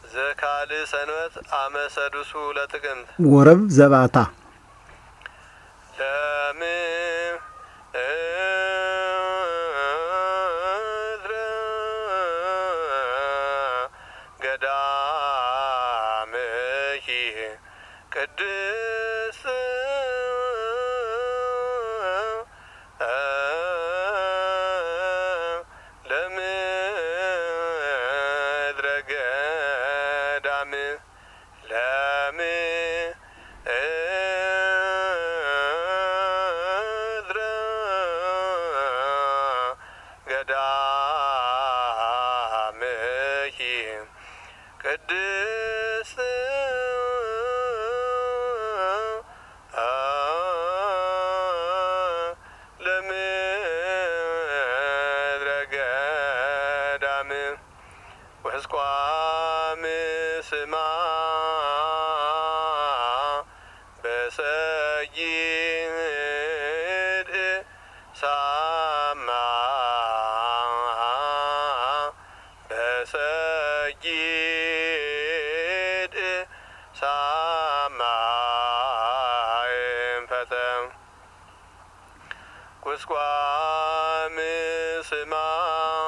ዘካል ሰንበት አመሰዱሱ ለጥቅምት ወረብ ዘባታ ለም ገዳምኪ ቅድስት ለምድረ ገዳም ለምድረ ገዳምኪ ቅድስት ለምድረ ገዳም ወስቋም ስማ በሰይድ ሳማ በሰይድ ሳማ ፈተም ቁስቋም ስማ